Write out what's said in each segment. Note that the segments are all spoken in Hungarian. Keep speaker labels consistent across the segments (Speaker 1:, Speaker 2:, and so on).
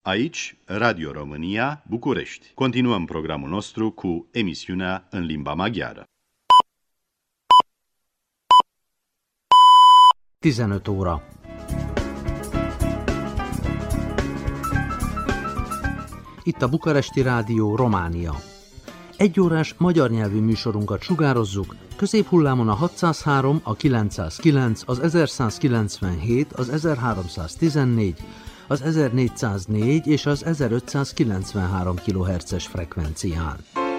Speaker 1: Aici, Radio România, București. Continuăm programul nostru cu emisiunea în limba maghiară.
Speaker 2: 15 óra. Itt a Bukaresti Rádió, Románia. Egyórás magyar nyelvű műsorunkat sugározzuk, középhullámon a 603, a 909, az 1197, az 1314, az 1404 és az 1593 kHz-es frekvencián.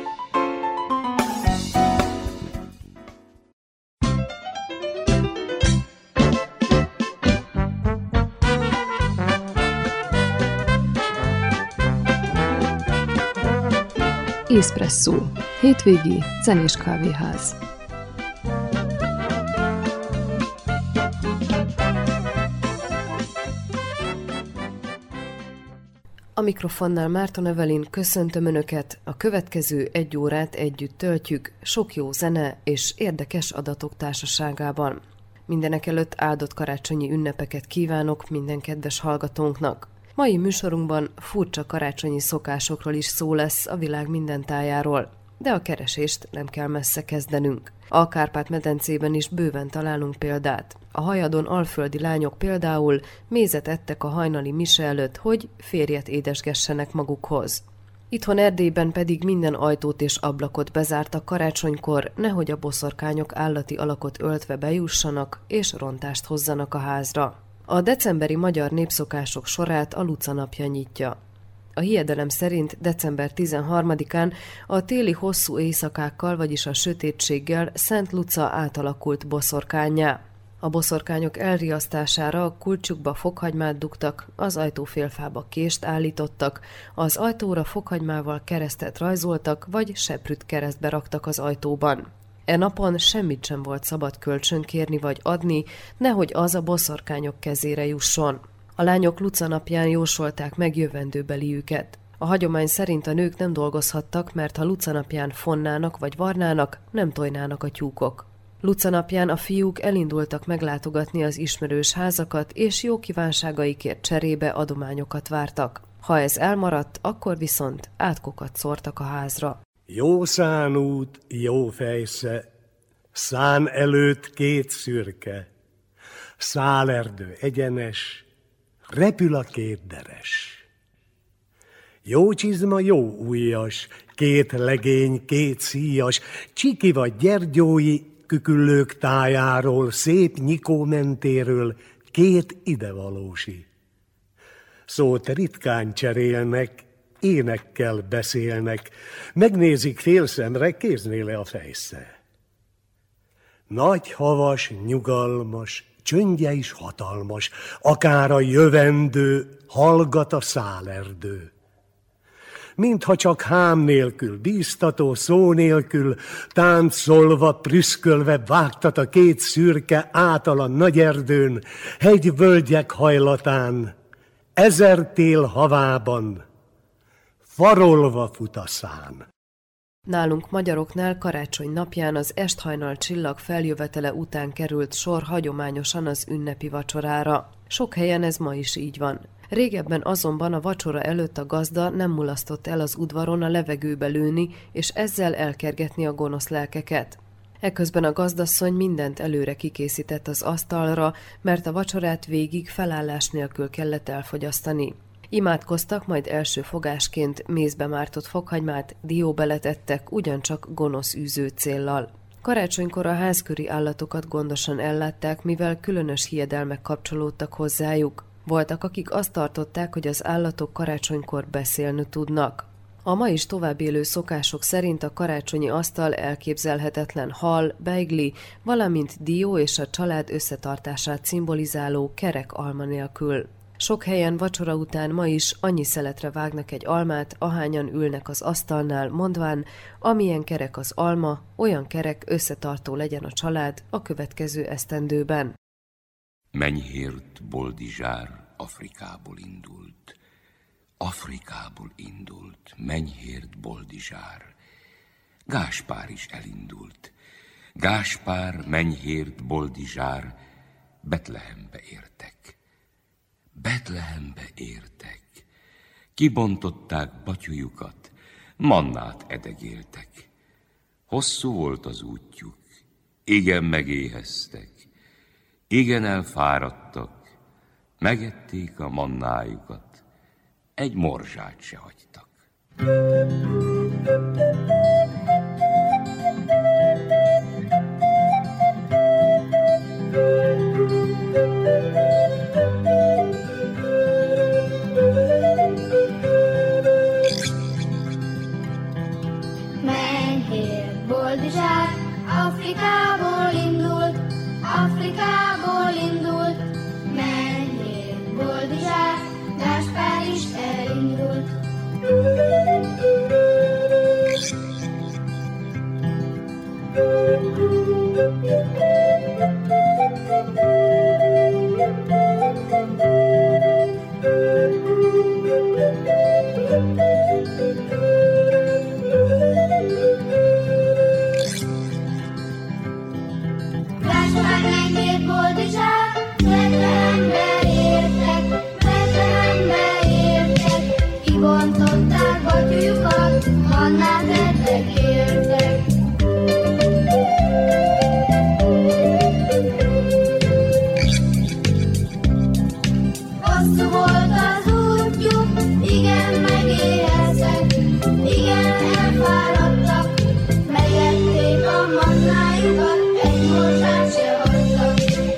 Speaker 3: Espresso. Hétvégi zenés kávéház. A mikrofonnál Márton Evelyn, köszöntöm Önöket, a következő egy órát együtt töltjük, sok jó zene és érdekes adatok társaságában. Mindenekelőtt áldott karácsonyi ünnepeket kívánok minden kedves hallgatónknak. Mai műsorunkban furcsa karácsonyi szokásokról is szó lesz a világ minden tájáról, de a keresést nem kell messze kezdenünk. A Kárpát-medencében is bőven találunk példát. A hajadon alföldi lányok például mézet ettek a hajnali mise előtt, hogy férjet édesgessenek magukhoz. Itthon Erdélyben pedig minden ajtót és ablakot bezártak karácsonykor, nehogy a boszorkányok állati alakot öltve bejussanak és rontást hozzanak a házra. A decemberi magyar népszokások sorát a Luca napja nyitja. A hiedelem szerint december 13-án a téli hosszú éjszakákkal, vagyis a sötétséggel Szent Luca átalakult boszorkánnyá. A boszorkányok elriasztására a kulcsukba fokhagymát dugtak, az ajtófélfába kést állítottak, az ajtóra fokhagymával keresztet rajzoltak, vagy seprűt keresztbe raktak az ajtóban. E napon semmit sem volt szabad kölcsönkérni vagy adni, nehogy az a boszorkányok kezére jusson. A lányok Luca napján jósolták meg jövendőbeliüket. A hagyomány szerint a nők nem dolgozhattak, mert ha Luca napján fonnának vagy varnának, nem tojnának a tyúkok. Luca napján a fiúk elindultak meglátogatni az ismerős házakat, és jó kívánságaikért cserébe adományokat vártak. Ha ez elmaradt, akkor viszont átkokat szórtak a házra.
Speaker 4: Jó szánút, jó fejsze, szán előtt két szürke, szálerdő egyenes, repül a két deres. Jó csizma, jó ujjas, két legény, két szíjas, Csiki vagy Gyergyói küküllők tájáról, szép Nyikó mentéről, két idevalósi. Szót ritkán cserélnek, énekkel beszélnek, megnézik félszemre, kéznéle a fejsze. Nagy havas, nyugalmas, csöndje is hatalmas, akár a jövendő, hallgat a szálerdő. Mintha csak hám nélkül, bíztató szó nélkül, táncolva, prüszkölve vágtat a két szürke átal a nagy erdőn, hegyvölgyek hajlatán, ezer tél havában, farolva fut a szán.
Speaker 3: Nálunk magyaroknál karácsony napján az esthajnal csillag feljövetele után került sor hagyományosan az ünnepi vacsorára. Sok helyen ez ma is így van. Régebben azonban a vacsora előtt a gazda nem mulasztott el az udvaron a levegőbe lőni, és ezzel elkergetni a gonosz lelkeket. Eközben a gazdasszony mindent előre kikészített az asztalra, mert a vacsorát végig felállás nélkül kellett elfogyasztani. Imádkoztak, majd első fogásként mézbe mártott fokhagymát dióba letettek, ugyancsak gonosz űző céllal. Karácsonykor a házköri állatokat gondosan ellátták, mivel különös hiedelmek kapcsolódtak hozzájuk. Voltak, akik azt tartották, hogy az állatok karácsonykor beszélni tudnak. A ma is tovább élő szokások szerint a karácsonyi asztal elképzelhetetlen hal, beigli, valamint dió és a család összetartását szimbolizáló kerek alma nélkül. Sok helyen vacsora után ma is annyi szeletre vágnak egy almát, ahányan ülnek az asztalnál, mondván, amilyen kerek az alma, olyan kerek összetartó legyen a család a következő esztendőben.
Speaker 5: Menyhért Boldizsár Afrikából indult. Afrikából indult, Menyhért Boldizsár. Gáspár is elindult. Gáspár, Menyhért, Boldizsár Betlehembe értek. Betlehembe értek. Kibontották batyujukat, mannát edegéltek. Hosszú volt az útjuk, igen megéheztek, igen elfáradtak, megették a mannájukat, egy morzsát se hagytak.
Speaker 6: Menjél, Boldizsár, Afrikából indult, Afrikából indult. Menjél, Boldizsár, Gáspár is elindult. Gáspár menjél, Boldizsár, Betlehembe értek, Betlehembe értek. Kibontották batyujukat, mannát edegéltek. Hosszú volt az útjuk, igen megéreztek, igen elfáradtak, megették a mannájukat, egy morzsát se hagytak.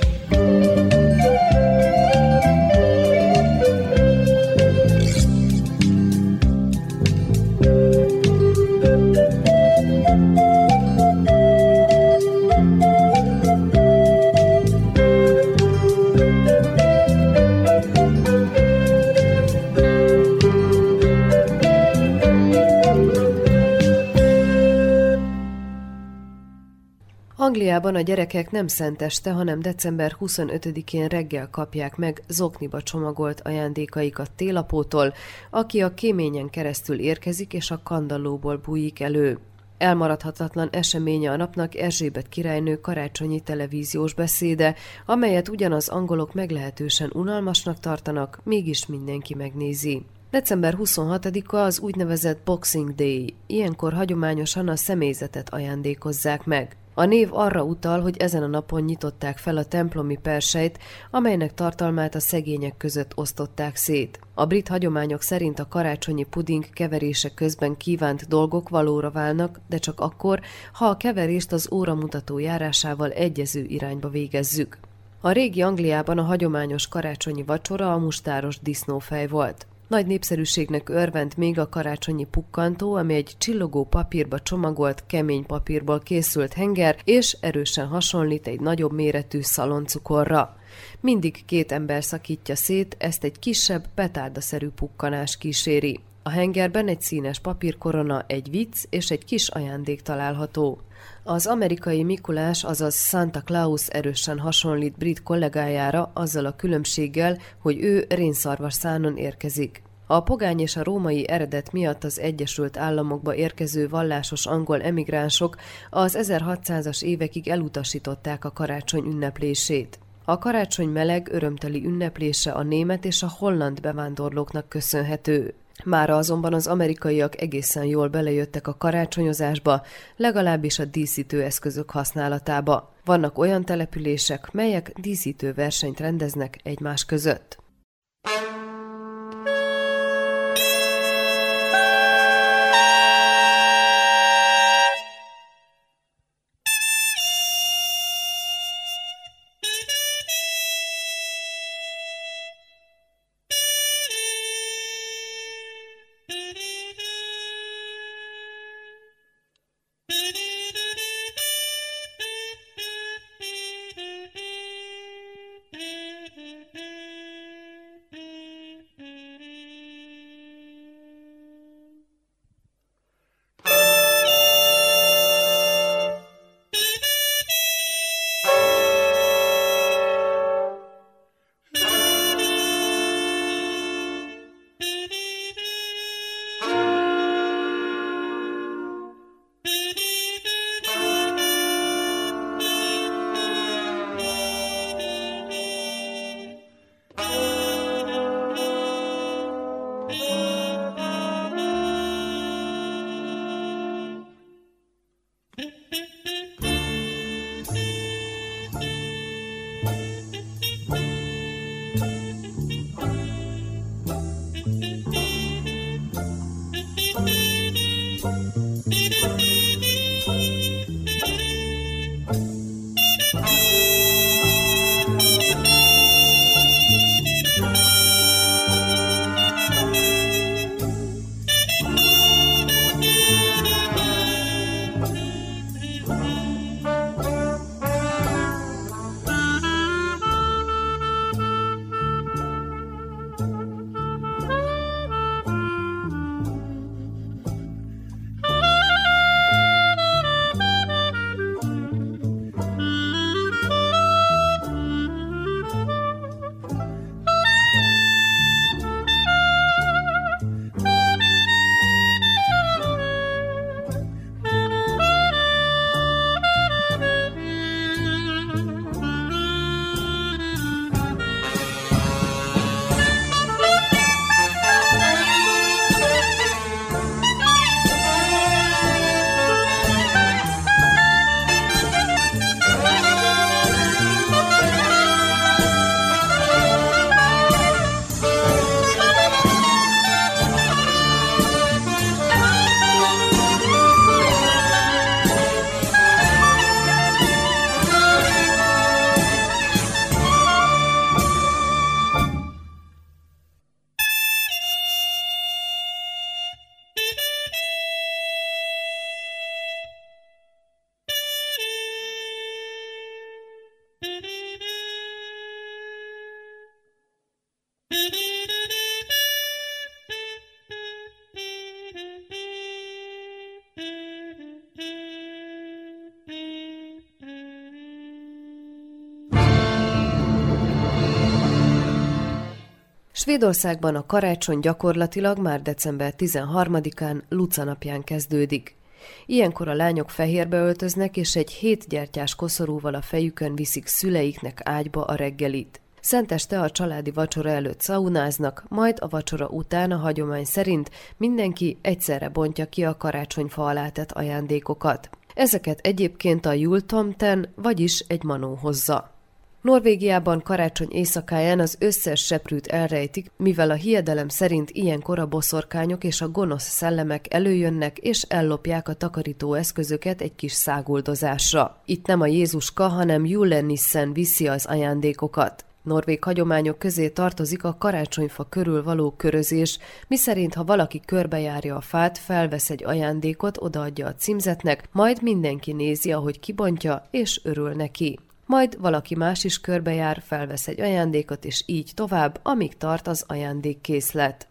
Speaker 3: Angliában a gyerekek nem szenteste, hanem december 25-én reggel kapják meg zokniba csomagolt ajándékaikat télapótól, aki a kéményen keresztül érkezik és a kandallóból bújik elő. Elmaradhatatlan eseménye a napnak Erzsébet királynő karácsonyi televíziós beszéde, amelyet ugyan az angolok meglehetősen unalmasnak tartanak, mégis mindenki megnézi. December 26-a az úgynevezett Boxing Day, ilyenkor hagyományosan a személyzetet ajándékozzák meg. A név arra utal, hogy ezen a napon nyitották fel a templomi persejt, amelynek tartalmát a szegények között osztották szét. A brit hagyományok szerint a karácsonyi puding keverése közben kívánt dolgok valóra válnak, de csak akkor, ha a keverést az óramutató járásával egyező irányba végezzük. A régi Angliában a hagyományos karácsonyi vacsora a mustáros disznófej volt. Nagy népszerűségnek örvend még a karácsonyi pukkantó, ami egy csillogó papírba csomagolt, kemény papírból készült henger, és erősen hasonlít egy nagyobb méretű szaloncukorra. Mindig 2 ember szakítja szét, ezt egy kisebb, petárdaszerű pukkanás kíséri. A hengerben egy színes papírkorona, egy vicc és egy kis ajándék található. Az amerikai Mikulás, azaz Santa Claus erősen hasonlít brit kollégájára, azzal a különbséggel, hogy ő rénszarvas szánon érkezik. A pogány és a római eredet miatt az Egyesült Államokba érkező vallásos angol emigránsok az 1600-as évekig elutasították a karácsony ünneplését. A karácsony meleg, örömteli ünneplése a német és a holland bevándorlóknak köszönhető. Mára azonban az amerikaiak egészen jól belejöttek a karácsonyozásba, legalábbis a díszítő eszközök használatába. Vannak olyan települések, melyek díszítő versenyt rendeznek egymás között. Svédországban a karácsony gyakorlatilag már december 13-án Luca napján kezdődik. Ilyenkor a lányok fehérbe öltöznek, és egy 7 gyertyás koszorúval a fejükön viszik szüleiknek ágyba a reggelit. Szenteste a családi vacsora előtt szaunáznak, majd a vacsora után a hagyomány szerint mindenki egyszerre bontja ki a karácsonyfa alá tett ajándékokat. Ezeket egyébként a jultomten, vagyis egy manó hozza. Norvégiában karácsony éjszakáján az összes seprűt elrejtik, mivel a hiedelem szerint ilyenkor a boszorkányok és a gonosz szellemek előjönnek és ellopják a takarító eszközöket egy kis száguldozásra. Itt nem a Jézuska, hanem julenissen viszi az ajándékokat. Norvég hagyományok közé tartozik a karácsonyfa körül való körözés, miszerint ha valaki körbejárja a fát, felvesz egy ajándékot, odaadja a címzetnek, majd mindenki nézi, ahogy kibontja, és örül neki. Majd valaki más is körbejár, felvesz egy ajándékot, és így tovább, amíg tart az ajándékkészlet.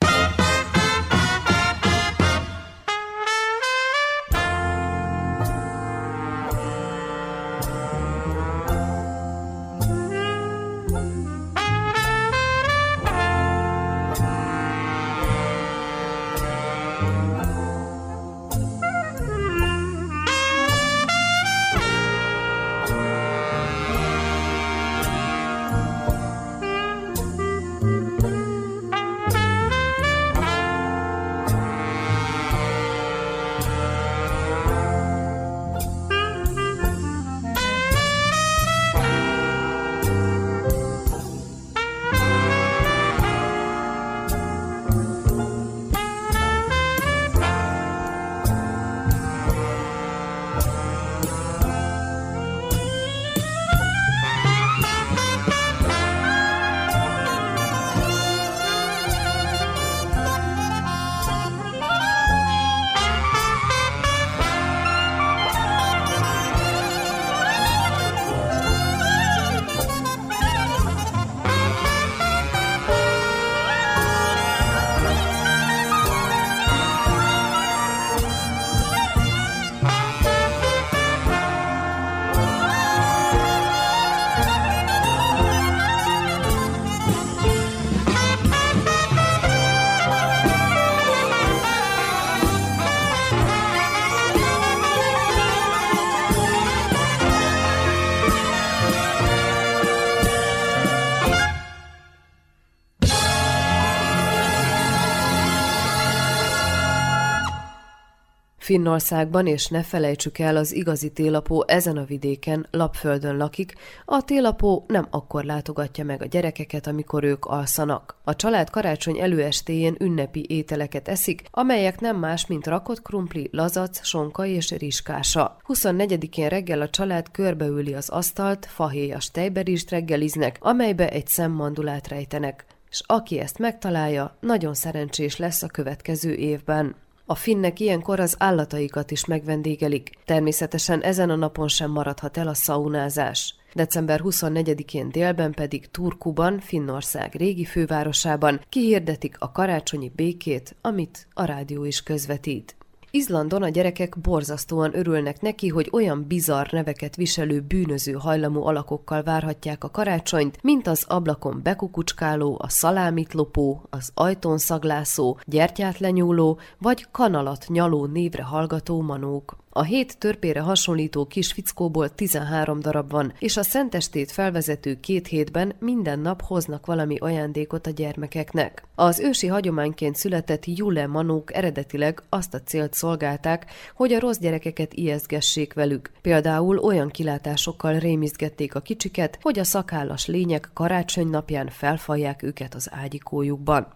Speaker 3: Finnországban, és ne felejtsük el, az igazi télapó ezen a vidéken, Lapföldön lakik, a télapó nem akkor látogatja meg a gyerekeket, amikor ők alszanak. A család karácsony előestéjén ünnepi ételeket eszik, amelyek nem más, mint rakott krumpli, lazac, sonka és rizskása. 24-én reggel a család körbeüli az asztalt, fahéjas tejberist reggeliznek, amelybe egy szemmandulát rejtenek, és aki ezt megtalálja, nagyon szerencsés lesz a következő évben. A finnek ilyenkor az állataikat is megvendégelik. Természetesen ezen a napon sem maradhat el a szaunázás. December 24-én délben pedig Turkuban, Finnország régi fővárosában kihirdetik a karácsonyi békét, amit a rádió is közvetít. Izlandon a gyerekek borzasztóan örülnek neki, hogy olyan bizarr neveket viselő bűnöző hajlamú alakokkal várhatják a karácsonyt, mint az ablakon bekukucskáló, a szalámit lopó, az ajtón szaglászó, gyertyát lenyúló vagy kanalat nyaló névre hallgató manók. A 7 törpére hasonlító kis fickóból 13 darab van, és a szentestét felvezető 2 hétben minden nap hoznak valami ajándékot a gyermekeknek. Az ősi hagyományként született jule-manók eredetileg azt a célt szolgálták, hogy a rossz gyerekeket ijesztgessék velük. Például olyan kilátásokkal rémisztgették a kicsiket, hogy a szakállas lények karácsony napján felfalják őket az ágyikójukban.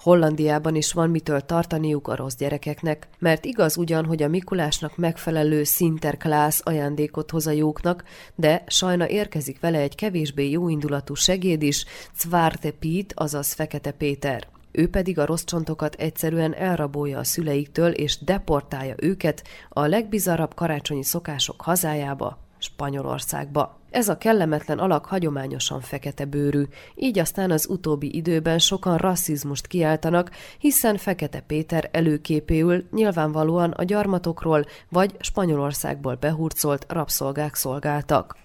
Speaker 3: Hollandiában is van mitől tartaniuk a rossz gyerekeknek, mert igaz ugyan, hogy a Mikulásnak megfelelő Sinterklaas ajándékot hoz a jóknak, de sajna érkezik vele egy kevésbé jóindulatú segéd is, Zwarte Piet, azaz Fekete Péter. Ő pedig a rossz csontokat egyszerűen elrabolja a szüleiktől és deportálja őket a legbizarrabb karácsonyi szokások hazájába, Spanyolországba. Ez a kellemetlen alak hagyományosan fekete bőrű, így aztán az utóbbi időben sokan rasszizmust kiáltanak, hiszen Fekete Péter előképéül nyilvánvalóan a gyarmatokról vagy Spanyolországból behurcolt rabszolgák szolgáltak.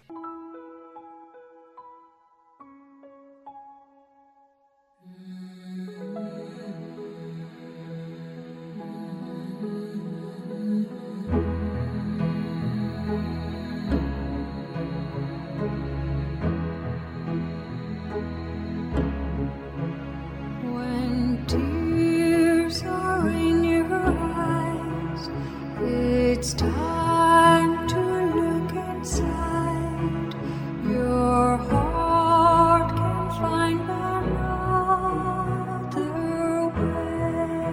Speaker 7: It's time to look inside. Your heart can find another way.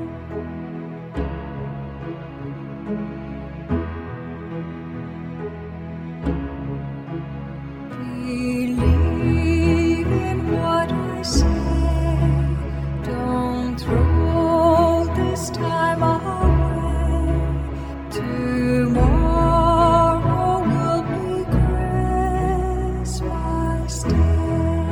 Speaker 7: Believe in what I say. Don't throw this time away. Tomorrow will be Christmas Day.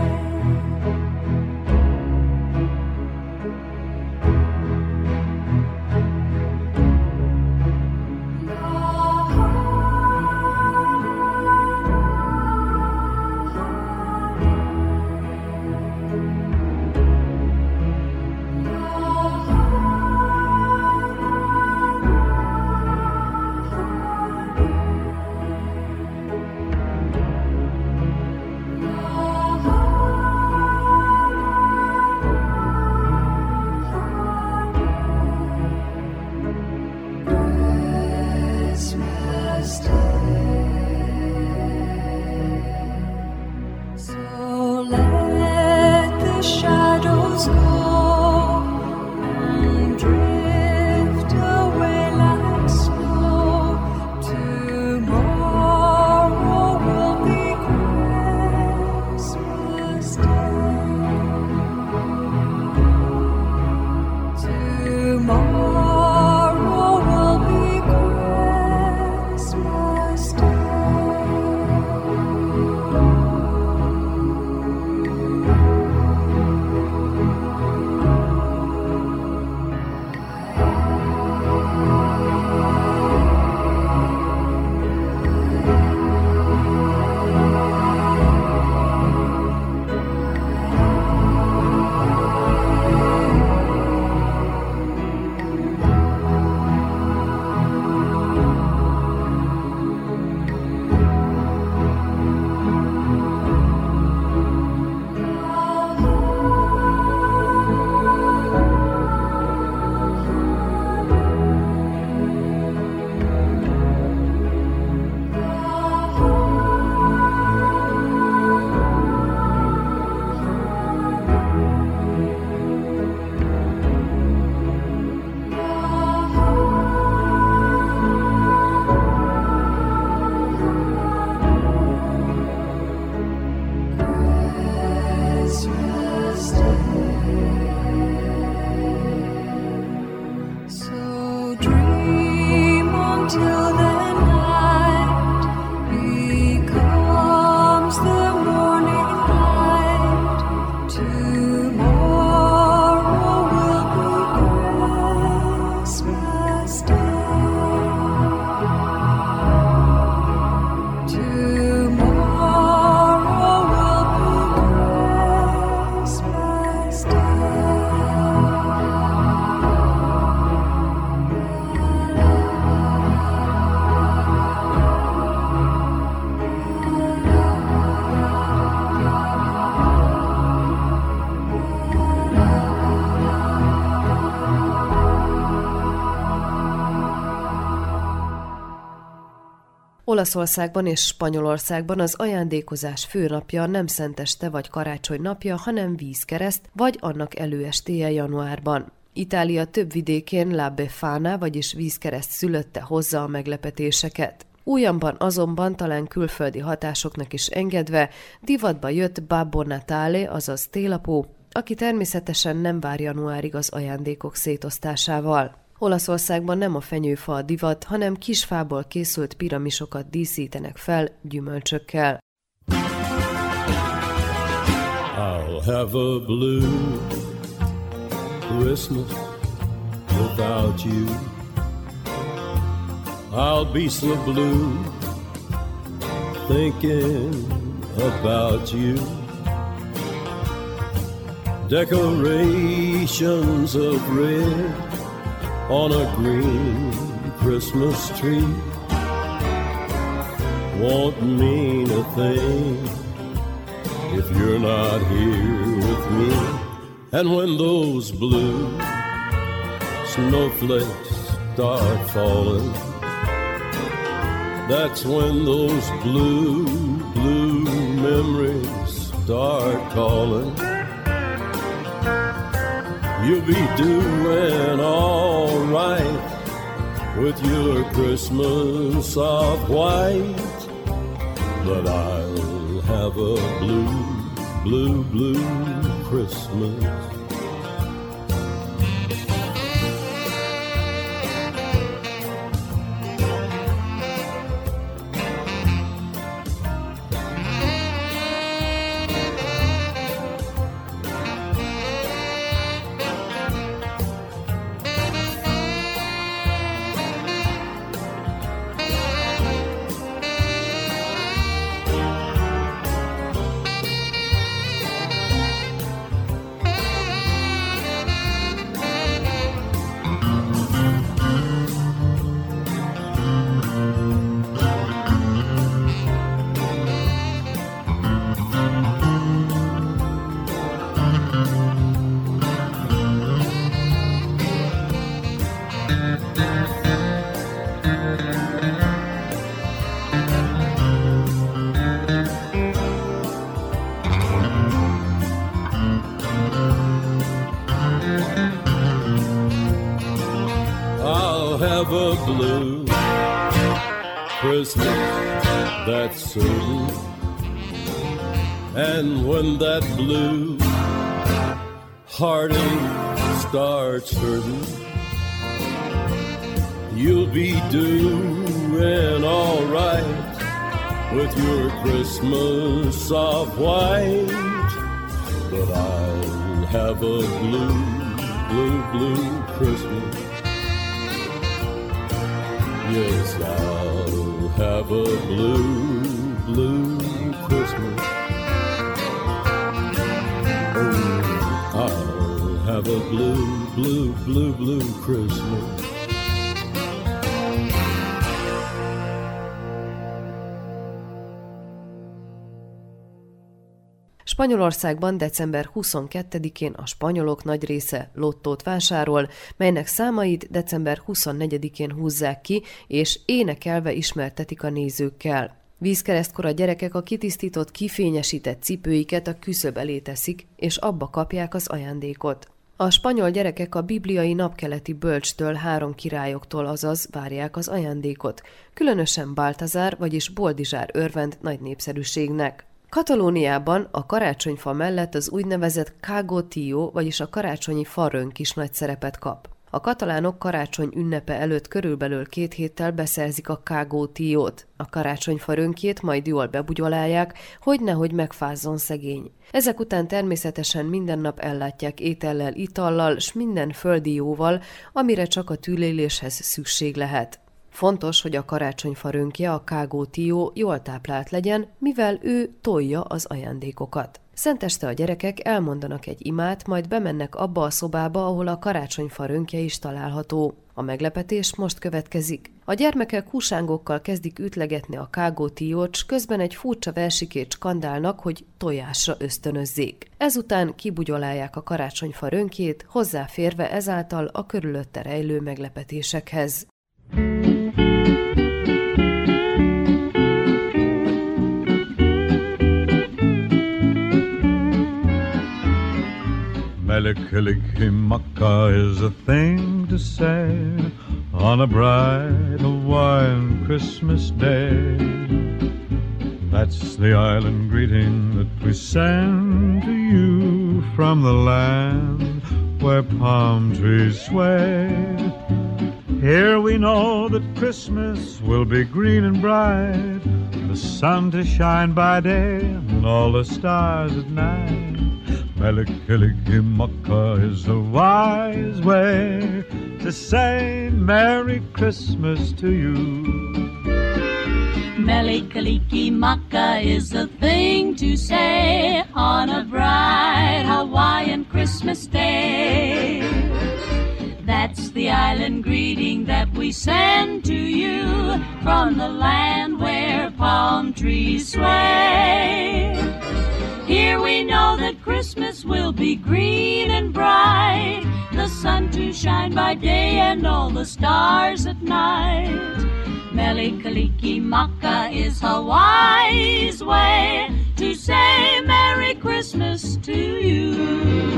Speaker 3: Olaszországban és Spanyolországban az ajándékozás főnapja nem szenteste vagy karácsony napja, hanem vízkereszt, vagy annak előestéje januárban. Itália több vidékén La Befana, vagyis vízkereszt szülötte hozza a meglepetéseket. Újabban azonban talán külföldi hatásoknak is engedve divatba jött Babbo Natale, azaz télapó, aki természetesen nem vár januárig az ajándékok szétosztásával. Olaszországban nem a fenyőfa a divat, hanem kisfából készült piramisokat díszítenek fel gyümölcsökkel.
Speaker 8: I'll have a blue Christmas without you. I'll be so blue thinking about you. Decorations of red on a green Christmas tree won't mean a thing if you're not here with me. And when those blue snowflakes start falling, that's when those blue, blue memories start calling. You'll be doing all right with your Christmas of white, but I'll have a blue, blue, blue Christmas. Have a blue Christmas, that's certain. And when that blue heartache starts hurting, you'll be doing all right with your Christmas of white. But I'll have a blue, blue, blue Christmas. Yes, I'll have a blue, blue Christmas. Oh, I'll have a blue, blue, blue, blue Christmas.
Speaker 3: Spanyolországban december 22-én a spanyolok nagy része lottót vásárol, melynek számait december 24-én húzzák ki, és énekelve ismertetik a nézőkkel. Vízkeresztkor a gyerekek a kitisztított, kifényesített cipőiket a küszöb elé teszik, és abba kapják az ajándékot. A spanyol gyerekek a bibliai napkeleti bölcstől, 3 királyoktól, azaz várják az ajándékot. Különösen Baltazár, vagyis Boldizsár örvend nagy népszerűségnek. Katalóniában a karácsonyfa mellett az úgynevezett Cago Tió, vagyis a karácsonyi farönk is nagy szerepet kap. A katalánok karácsony ünnepe előtt körülbelül 2 héttel beszerzik a Cago Tiót. A karácsonyfa rönkjét majd jól bebugyolálják, hogy nehogy megfázzon szegény. Ezek után természetesen minden nap ellátják étellel, itallal, s minden földi jóval, amire csak a túléléshez szükség lehet. Fontos, hogy a karácsonyfa rönkje, a Cago Tió jól táplált legyen, mivel ő tolja az ajándékokat. Szenteste a gyerekek elmondanak egy imát, majd bemennek abba a szobába, ahol a karácsonyfa rönkje is található. A meglepetés most következik. A gyermekek húsángokkal kezdik ütlegetni a Cago Tiót, s közben egy furcsa versikét skandálnak, hogy tojásra ösztönözzék. Ezután kibugyolálják a karácsonyfa rönkjét, hozzáférve ezáltal a körülötte rejlő meglepetésekhez.
Speaker 9: Mele-Kalikimaka is a thing to say on a bright Hawaiian Christmas day. That's the island greeting that we send to you from the land where palm trees sway. Here we know that Christmas will be green and bright, the sun to shine by day and all the stars at night. Mele-Kalikimaka is a wise way to say Merry Christmas to you.
Speaker 10: Mele-Kalikimaka is a thing to say on a bright Hawaiian Christmas day. That's the island greeting that we send to you from the land where palm trees sway. Here we know that Christmas will be green and bright, the sun to shine by day and all the stars at night. Mele-Kalikimaka is Hawaii's way to say Merry Christmas to you.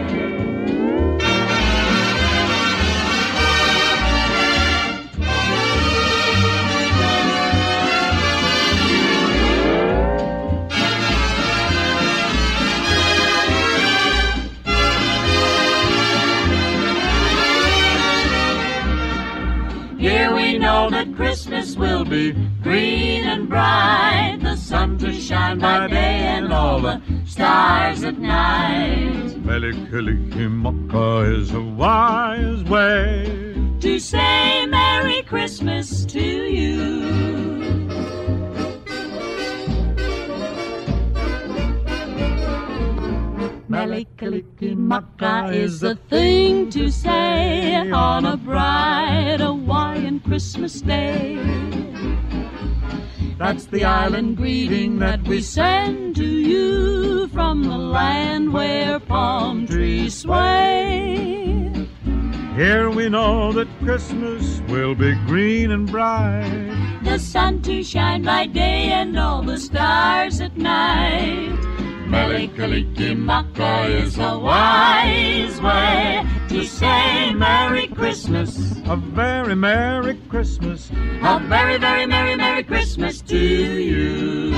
Speaker 10: Here we know that Christmas will be green and bright, the sun to shine by day and all the stars at night.
Speaker 9: Mele-Kalikimaka is a wise way
Speaker 10: to say Merry Christmas to you. Mele-Kalikimaka is the thing to say on a bright Hawaiian Christmas day. That's the island greeting that we send to you from the land where palm trees sway.
Speaker 9: Here we know that Christmas will be green and bright,
Speaker 10: the sun to shine by day and all the stars at night. Mele-Kalikimaka is a wise way to say Merry Christmas.
Speaker 9: A very Merry Christmas.
Speaker 10: A very, very Merry, Merry Christmas to you.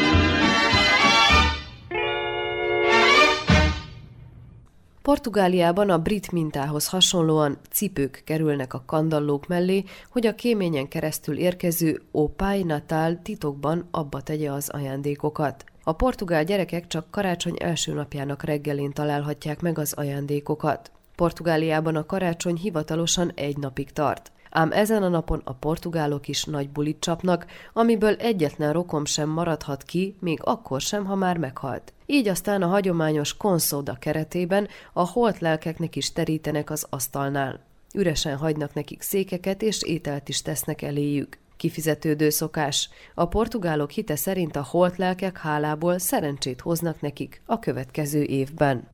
Speaker 3: Portugáliában a brit mintához hasonlóan cipők kerülnek a kandallók mellé, hogy a kéményen keresztül érkező o Pai Natal titokban abba tegye az ajándékokat. A portugál gyerekek csak karácsony első napjának reggelén találhatják meg az ajándékokat. Portugáliában a karácsony hivatalosan egy napig tart. Ám ezen a napon a portugálok is nagy bulit csapnak, amiből egyetlen rokom sem maradhat ki, még akkor sem, ha már meghalt. Így aztán a hagyományos konszóda keretében a holt lelkeknek is terítenek az asztalnál. Üresen hagynak nekik székeket és ételt is tesznek eléjük. Kifizetődő szokás. A portugálok hite szerint a holt lelkek hálából szerencsét hoznak nekik a következő évben.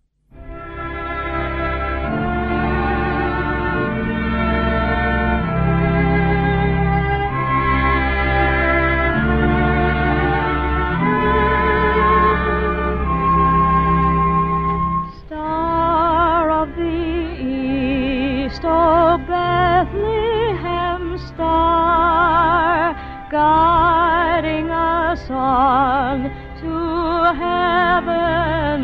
Speaker 7: Star of the East, O Bethlehem star, guiding us on to heaven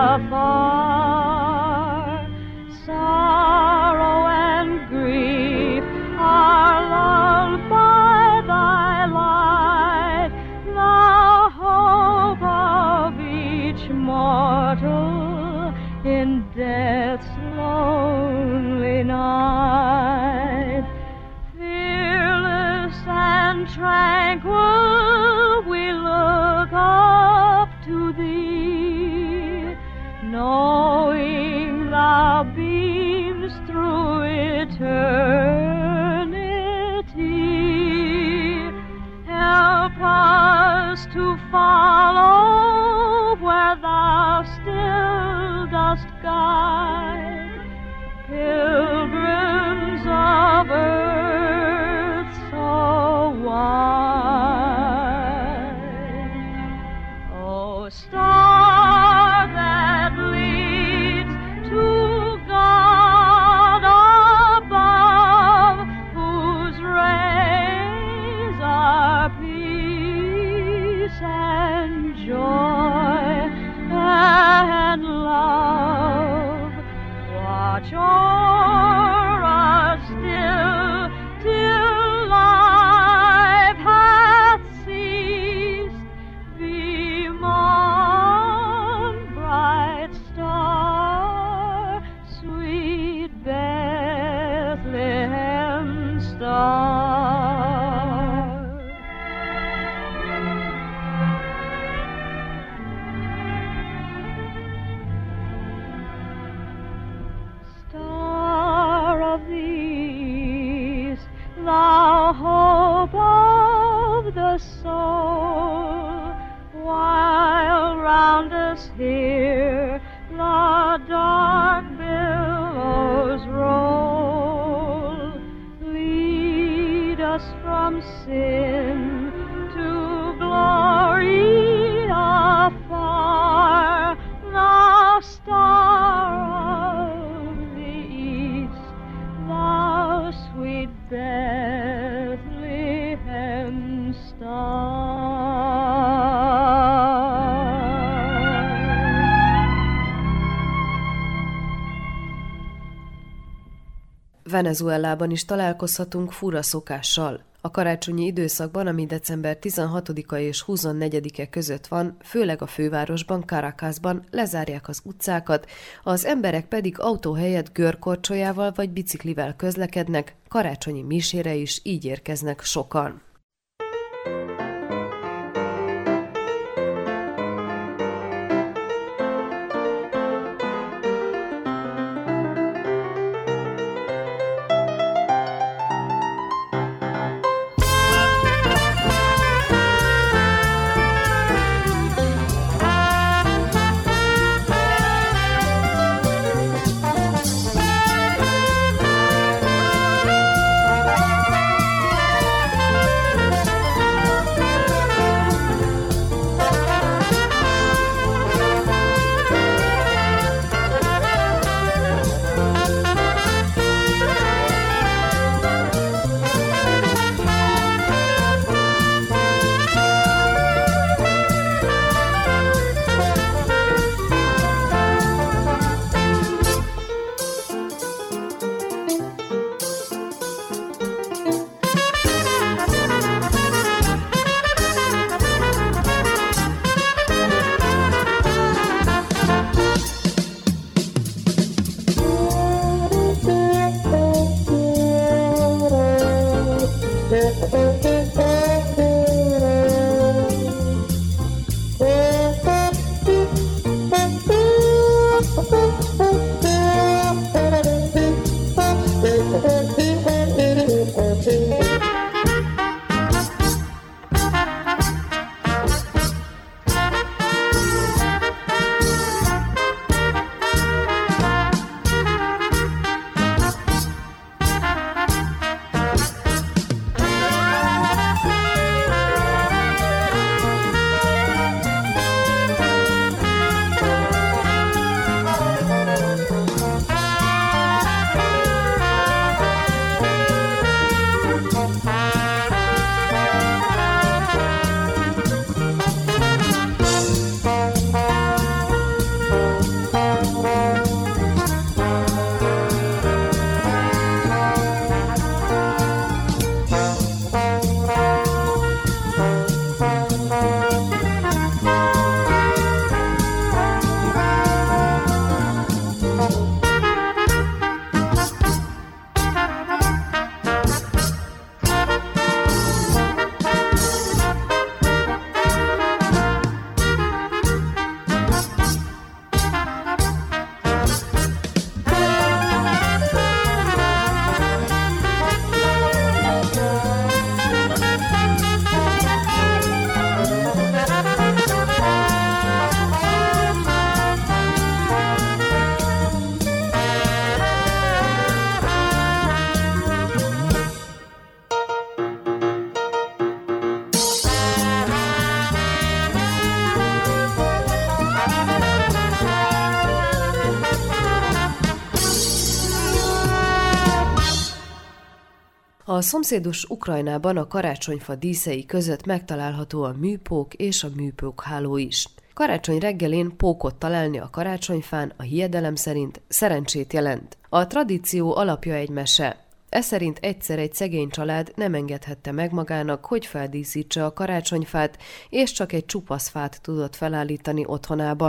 Speaker 7: afar. Sorrow and grief are lulled by thy light, the hope of each mortal in death's lonely night. Fearless and tranquil we look up to thee, knowing thou beams through eternity. Help us to follow where thou still dost guide, pilgrims of earth so wide. O star that leads to start. Star of the east, thou hope of the soul, while round us here the dark billows roll, lead us from sin to glory afar, thou star of the east, thou sweet Bethlehem star.
Speaker 3: Venezuelában is találkozhatunk fura szokással. A karácsonyi időszakban, ami december 16-a és 24-e között van, főleg a fővárosban, Caracasban lezárják az utcákat, az emberek pedig autó helyett görkorcsolyával vagy biciklivel közlekednek, karácsonyi misére is így érkeznek sokan. A szomszédos Ukrajnában a karácsonyfa díszei között megtalálható a műpók és a műpókháló is. Karácsony reggelén pókot találni a karácsonyfán a hiedelem szerint szerencsét jelent. A tradíció alapja egy mese. Ez szerint egyszer egy szegény család nem engedhette meg magának, hogy feldíszítse a karácsonyfát, és csak egy csupasz fát tudott felállítani otthonában.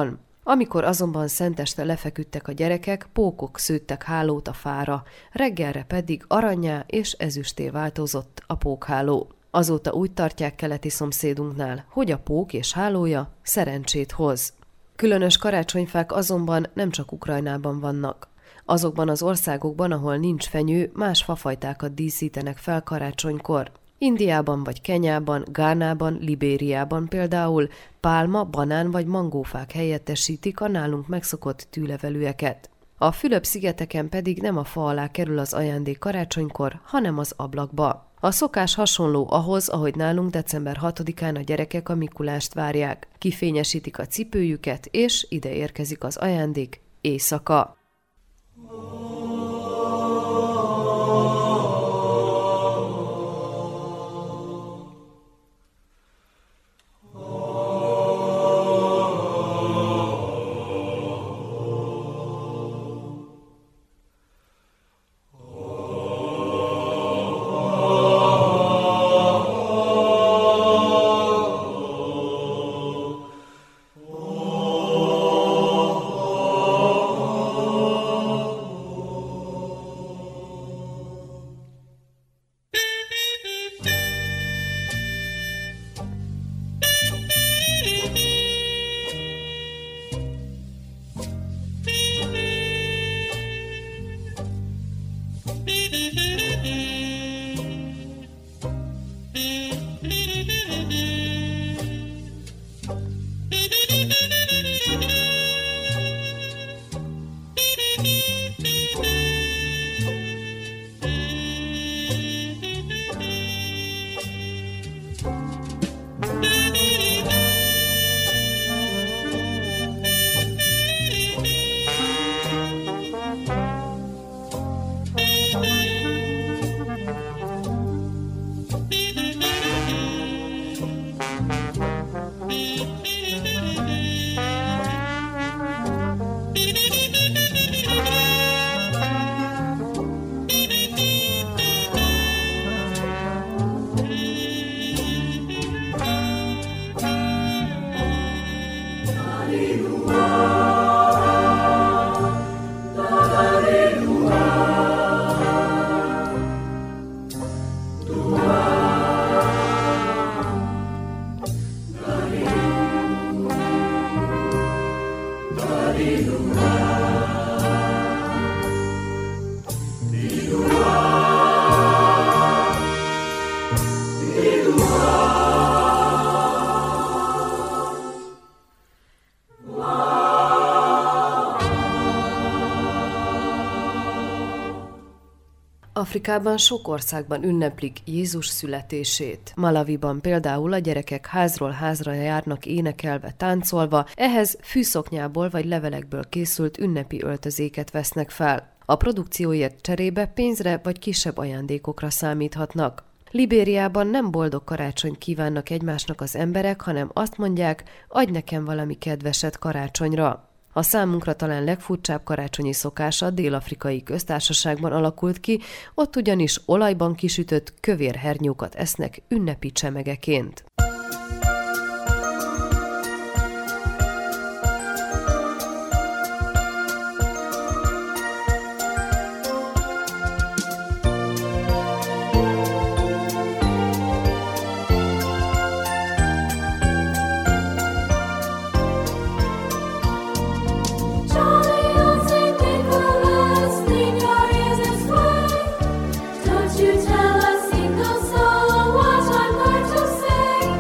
Speaker 3: Amikor azonban szenteste lefeküdtek a gyerekek, pókok szőttek hálót a fára, reggelre pedig arannyá és ezüsté változott a pókháló. Azóta úgy tartják keleti szomszédunknál, hogy a pók és hálója szerencsét hoz. Különös karácsonyfák azonban nem csak Ukrajnában vannak. Azokban az országokban, ahol nincs fenyő, más fafajtákat díszítenek fel karácsonykor. Indiában vagy Kenyában, Gánában, Libériában például pálma, banán vagy mangófák helyettesítik a nálunk megszokott tűlevelűeket. A Fülöp-szigeteken pedig nem a fa alá kerül az ajándék karácsonykor, hanem az ablakba. A szokás hasonló ahhoz, ahogy nálunk december 6-án a gyerekek a Mikulást várják. Kifényesítik a cipőjüket, és ide érkezik az ajándék éjszaka. Afrikában sok országban ünneplik Jézus születését. Malawiban például a gyerekek házról házra járnak énekelve, táncolva, ehhez fűszoknyából vagy levelekből készült ünnepi öltözéket vesznek fel. A produkcióért cserébe pénzre vagy kisebb ajándékokra számíthatnak. Libériában nem boldog karácsonyt kívánnak egymásnak az emberek, hanem azt mondják, adj nekem valami kedveset karácsonyra. A számunkra talán legfurcsább karácsonyi szokása a Dél-Afrikai Köztársaságban alakult ki, ott ugyanis olajban kisütött kövér hernyókat esznek ünnepi csemegeként.
Speaker 6: Don't you tell a single soul what I'm going to say.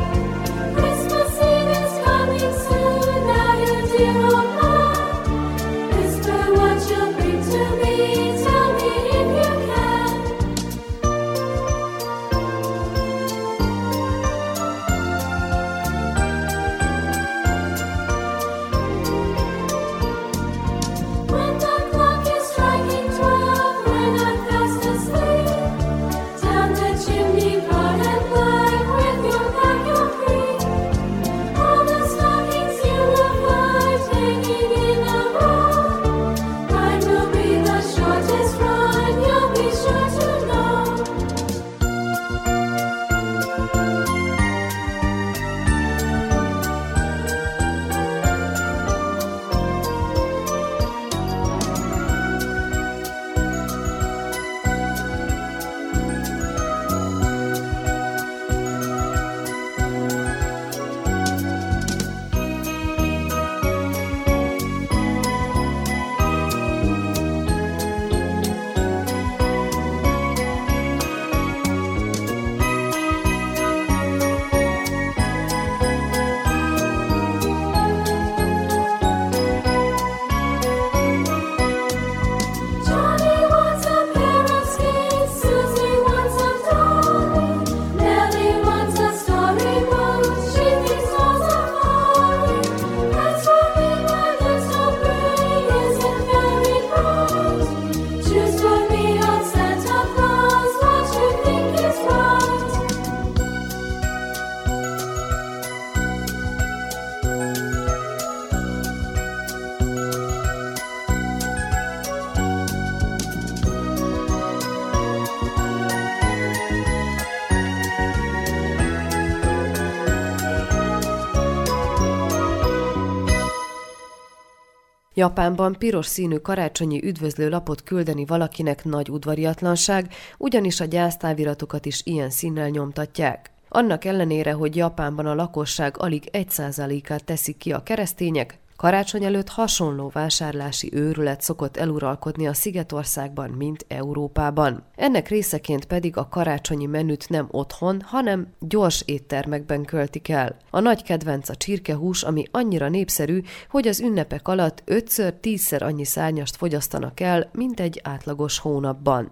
Speaker 3: Japánban piros színű karácsonyi üdvözlőlapot küldeni valakinek nagy udvariatlanság, ugyanis a gyásztáviratokat is ilyen színnel nyomtatják. Annak ellenére, hogy Japánban a lakosság alig 1%-át teszik ki a keresztények, karácsony előtt hasonló vásárlási őrület szokott eluralkodni a Szigetországban, mint Európában. Ennek részeként pedig a karácsonyi menüt nem otthon, hanem gyors éttermekben költik el. A nagy kedvenc a csirkehús, ami annyira népszerű, hogy az ünnepek alatt 5-10-szer annyi szárnyast fogyasztanak el, mint egy átlagos hónapban.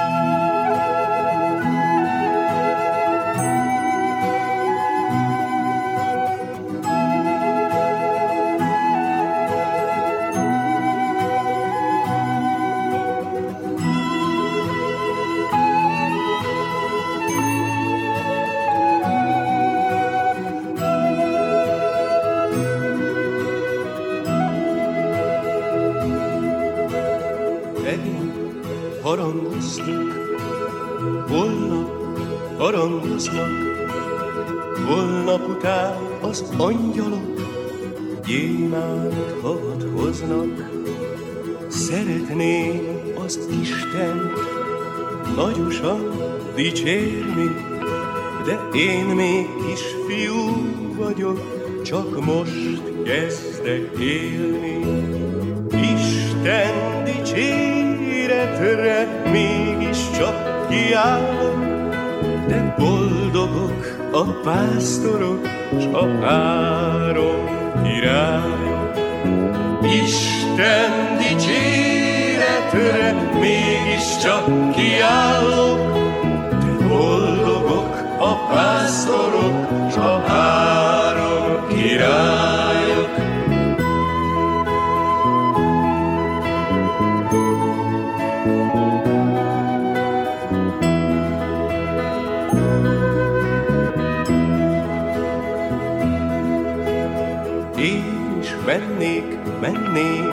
Speaker 11: Harangoznak, holnap után az angyalok gyémánt havat hoznak. Szeretném az Istent nagyosan dicsérni, de én még kisfiú vagyok, csak most kezdek élni. Isten dicséretre mégiscsak kiállok, de boldogok a pásztorok, s a 3 királyok. Isten dicséretre mégiscsak kiállok, de boldogok a pásztorok, s a 3 királyok. Mennék,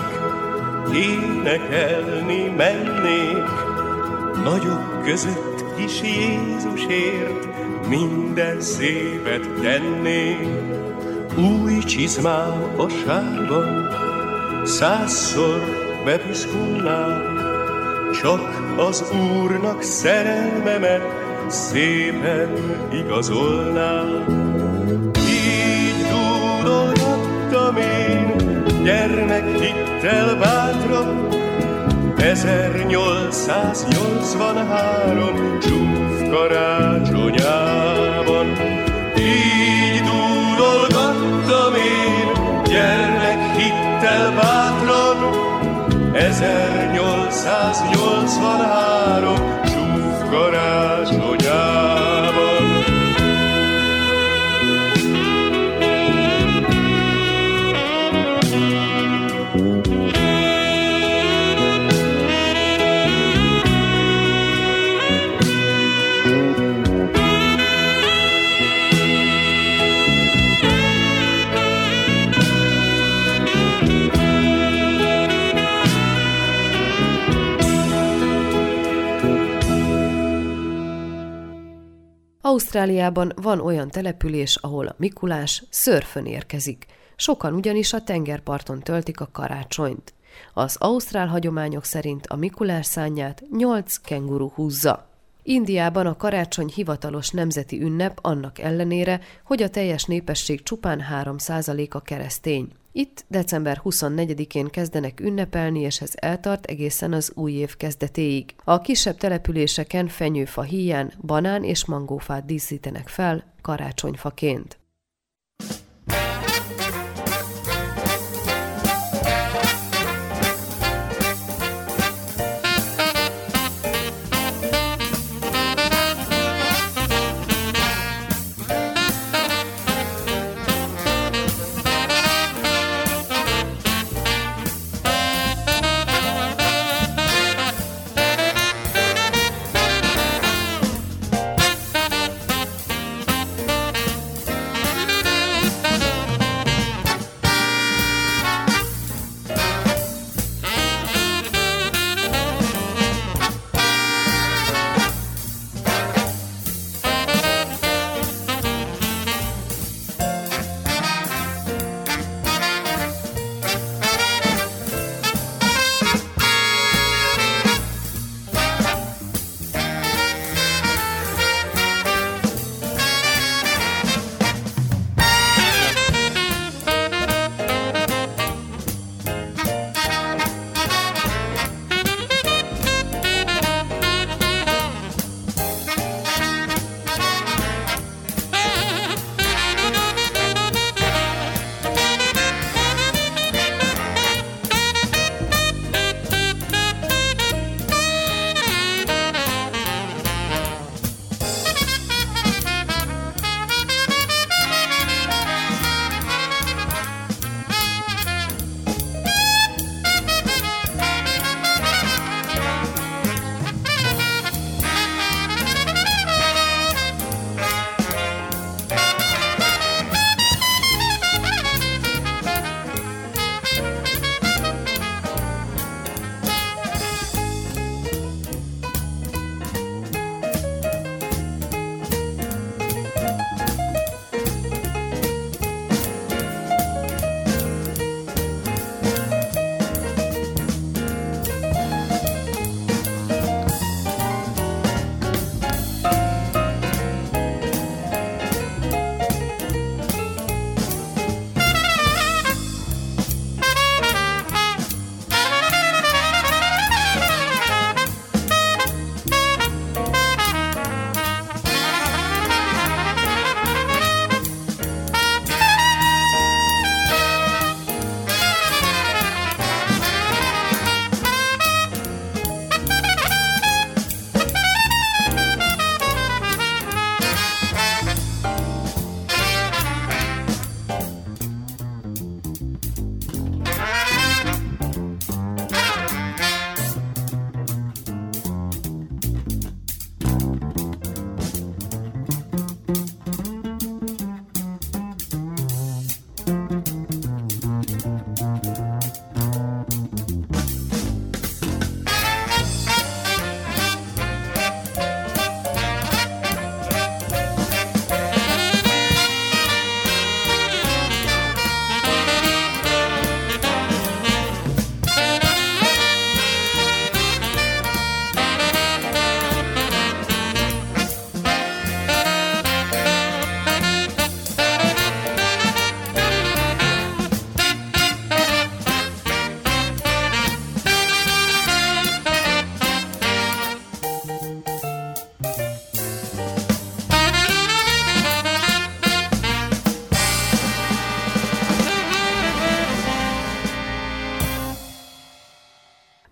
Speaker 11: énekelni mennék, nagyok között kis Jézusért minden szépet tennék. Új csizmám a sárban 100-szor bepiszkolnám, csak az Úrnak szerelmemet szépen igazolnám. Így dúdolgattam én gyermekhittel bátran, 1883 csúf karácsonyában. Így dúdolgattam én gyermekhittel bátran, 1883 csúf karácsonyában.
Speaker 3: Ausztráliában van olyan település, ahol a Mikulás szörfön érkezik. Sokan ugyanis a tengerparton töltik a karácsonyt. Az ausztrál hagyományok szerint a Mikulás szárnyát 8 kenguru húzza. Indiában a karácsony hivatalos nemzeti ünnep annak ellenére, hogy a teljes népesség csupán 3%-a keresztény. Itt december 24-én kezdenek ünnepelni, és ez eltart egészen az új év kezdetéig. A kisebb településeken fenyőfa híján banán és mangófát díszítenek fel karácsonyfaként.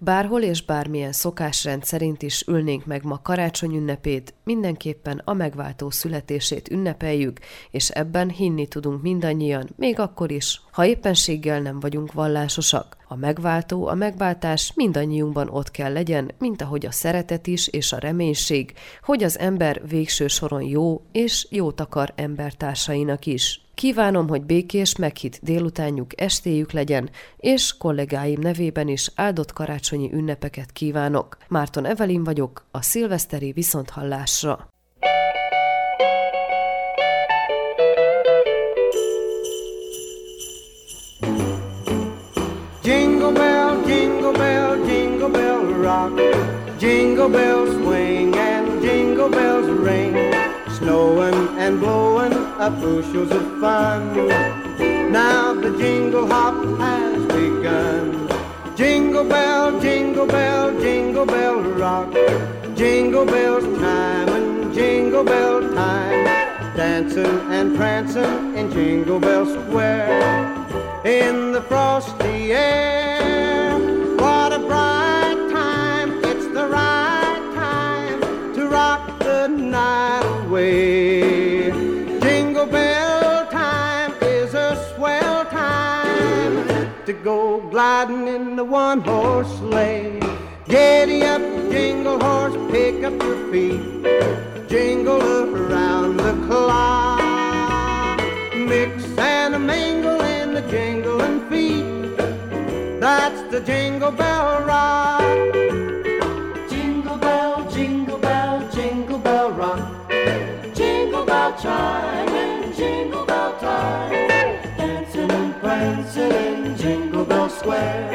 Speaker 3: Bárhol és bármilyen szokásrend szerint is ülnénk meg ma karácsony ünnepét, mindenképpen a megváltó születését ünnepeljük, és ebben hinni tudunk mindannyian, még akkor is, ha éppenséggel nem vagyunk vallásosak. A megváltó, a megváltás mindannyiunkban ott kell legyen, mint ahogy a szeretet is és a reménység, hogy az ember végső soron jó és jót akar embertársainak is. Kívánom, hogy békés, meghitt délutánjuk, estéjük legyen, és kollégáim nevében is áldott karácsonyi ünnepeket kívánok. Márton Evelin vagyok, a szilveszteri viszonthallásra.
Speaker 12: Jingle bell, jingle bell, jingle bell rock. Jingle bells swing and jingle bells ring. Snowing and blowing up bushels of fun. Now the jingle hop has begun. Jingle bell, jingle bell, jingle bell rock. Jingle bells time and jingle bell time. Dancing and prancing in Jingle Bell Square. In the frosty air, what a bright time. It's the right time to rock the night away. Jingle bell time is a swell time to go gliding in the one-horse sleigh. Giddy up, jingle horse, pick up your feet. Jingle around the clock. Mix and a mingle in the jingling feet. That's the Jingle Bell Rock. Jingle bell, jingle bell, jingle bell rock. Jingle bell chime and jingle bell time. Dancing and prancing in Jingle Bell Square.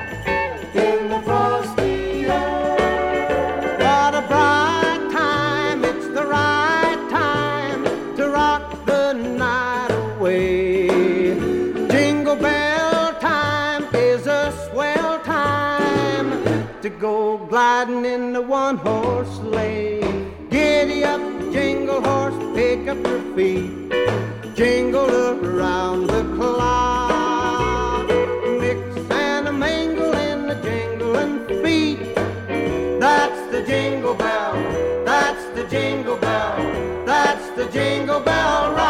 Speaker 12: In the frosty air. What a bright time, it's the right time to rock the night away. Jingle bell time is a swell time to go gliding in the one-horse sleigh. Giddy up, jingle horse, pick up your feet. Jingle around the clock. Mix and a mingle in the jingling feet. That's the jingle bell, that's the jingle bell, that's the Jingle Bell Rock.